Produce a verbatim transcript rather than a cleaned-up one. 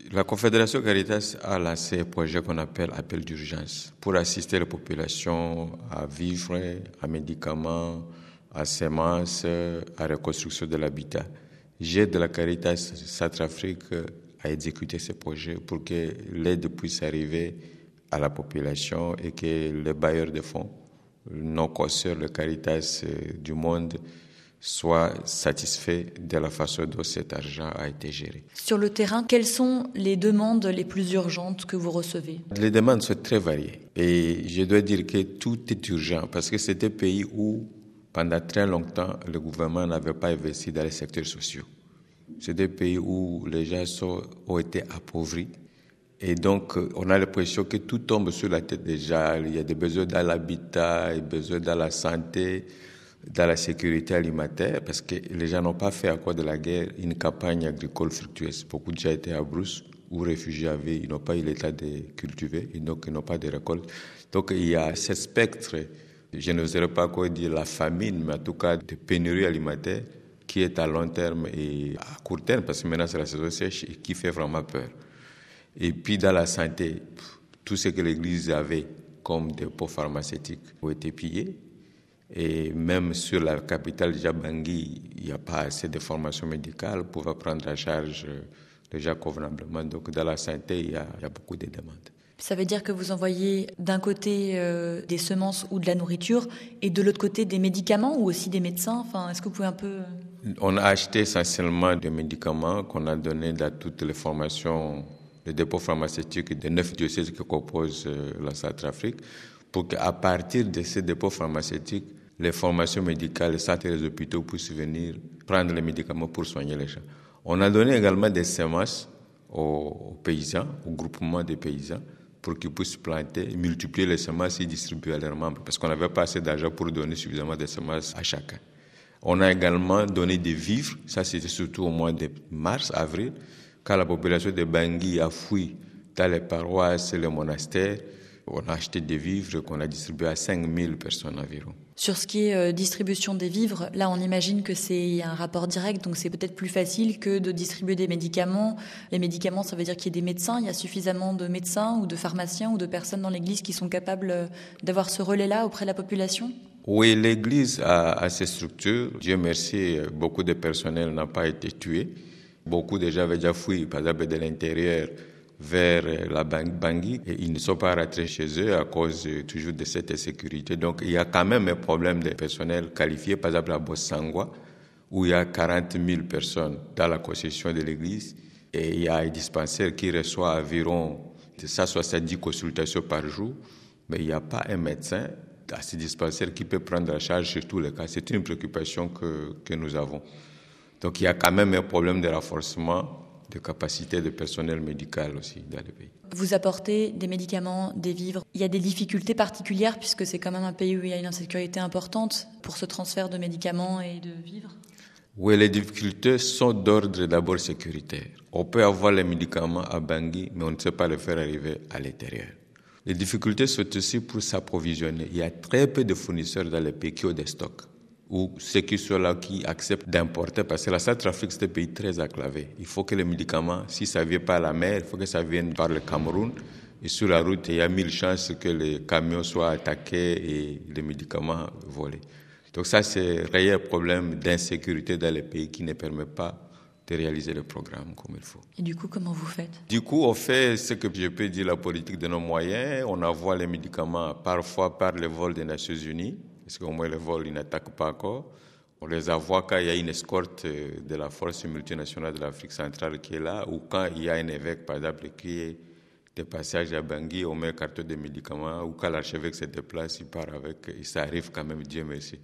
La Confédération Caritas a lancé un projet qu'on appelle appel d'urgence pour assister les populations à vivres, à médicaments, à semences, à reconstruction de l'habitat. J'aide la Caritas Centrafrique à exécuter ce projet pour que l'aide puisse arriver à la population et que les bailleurs de fonds, nos consoeurs, le Caritas du monde, soient satisfaits de la façon dont cet argent a été géré. Sur le terrain, quelles sont les demandes les plus urgentes que vous recevez ? Les demandes sont très variées et je dois dire que tout est urgent parce que c'est un pays où, pendant très longtemps, le gouvernement n'avait pas investi dans les secteurs sociaux. C'est des pays où les gens sont, ont été appauvris. Et donc, on a l'impression que tout tombe sur la tête des gens. Il y a des besoins dans l'habitat, des besoins dans la santé, dans la sécurité alimentaire, parce que les gens n'ont pas fait à cause de la guerre une campagne agricole fructueuse. Beaucoup de gens étaient à brousse ou réfugiés avaient, ils n'ont pas eu l'état de cultiver, et donc ils n'ont pas de récolte. Donc, il y a ce spectre, je n'oserais pas quoi dire la famine, mais en tout cas de pénurie alimentaire qui est à long terme et à court terme, parce que maintenant c'est la saison sèche et qui fait vraiment peur. Et puis dans la santé, tout ce que l'Église avait comme dépôts pharmaceutiques ont été pillés. Et même sur la capitale déjà Bangui, il n'y a pas assez de formation médicale pour prendre en charge les gens convenablement. Donc dans la santé, il y a, il y a beaucoup de demandes. Ça veut dire que vous envoyez d'un côté euh, des semences ou de la nourriture et de l'autre côté des médicaments ou aussi des médecins. Enfin, est-ce que vous pouvez un peu... On a acheté essentiellement des médicaments qu'on a donnés dans toutes les formations, les dépôts pharmaceutiques des neuf diocèses qui composent euh, la Centrafrique, pour qu'à partir de ces dépôts pharmaceutiques, les formations médicales, les centres et les hôpitaux puissent venir prendre les médicaments pour soigner les gens. On a donné également des semences aux, aux paysans, aux groupements des paysans, pour qu'ils puissent planter, multiplier les semences et distribuer à leurs membres, parce qu'on n'avait pas assez d'argent pour donner suffisamment de semences à chacun. On a également donné des vivres, ça c'était surtout au mois de mars, avril, quand la population de Bangui a fui dans les paroisses et les monastères. On a acheté des vivres qu'on a distribués à cinq mille personnes environ. Sur ce qui est euh, distribution des vivres, là on imagine que c'est un rapport direct, donc c'est peut-être plus facile que de distribuer des médicaments. Les médicaments, ça veut dire qu'il y a des médecins, il y a suffisamment de médecins ou de pharmaciens ou de personnes dans l'Église qui sont capables d'avoir ce relais-là auprès de la population ? Oui, l'Église a, a ses structures. Dieu merci, beaucoup de personnel n'a pas été tué. Beaucoup de gens avaient déjà fui, par exemple de l'intérieur, vers la Bangui et ils ne sont pas rentrés chez eux à cause toujours de cette insécurité. Donc il y a quand même un problème de personnel qualifié, par exemple à Bossangwa, où il y a quarante mille personnes dans la concession de l'église et il y a un dispensaire qui reçoit environ cent soixante-dix consultations par jour, mais il n'y a pas un médecin à ce dispensaire qui peut prendre en charge sur tous les cas. C'est une préoccupation que, que nous avons. Donc il y a quand même un problème de renforcement de capacité de personnel médical aussi dans le pays. Vous apportez des médicaments, des vivres. Il y a des difficultés particulières puisque c'est quand même un pays où il y a une insécurité importante pour ce transfert de médicaments et de vivres. Oui, les difficultés sont d'ordre d'abord sécuritaire. On peut avoir les médicaments à Bangui, mais on ne sait pas les faire arriver à l'intérieur. Les difficultés sont aussi pour s'approvisionner. Il y a très peu de fournisseurs dans les pays qui ont des stocks, ou ceux qui sont là qui acceptent d'importer, parce que la Centrafrique, c'est un pays très enclavé. Il faut que les médicaments, si ça ne vient pas à la mer, il faut que ça vienne par le Cameroun. Et sur la route, il y a mille chances que les camions soient attaqués et les médicaments volés. Donc ça, c'est un réel problème d'insécurité dans les pays qui ne permet pas de réaliser le programme comme il faut. Et du coup, comment vous faites ? Du coup, on fait ce que je peux dire la politique de nos moyens. On envoie les médicaments parfois par le vol des Nations Unies, parce qu'au moins le vol, ils n'attaquent pas encore. On les envoie quand il y a une escorte de la force multinationale de l'Afrique centrale qui est là, ou quand il y a un évêque, par exemple, qui est de passage à Bangui, on met un carton de médicaments, ou quand l'archevêque se déplace, il part avec, et ça arrive quand même, Dieu merci.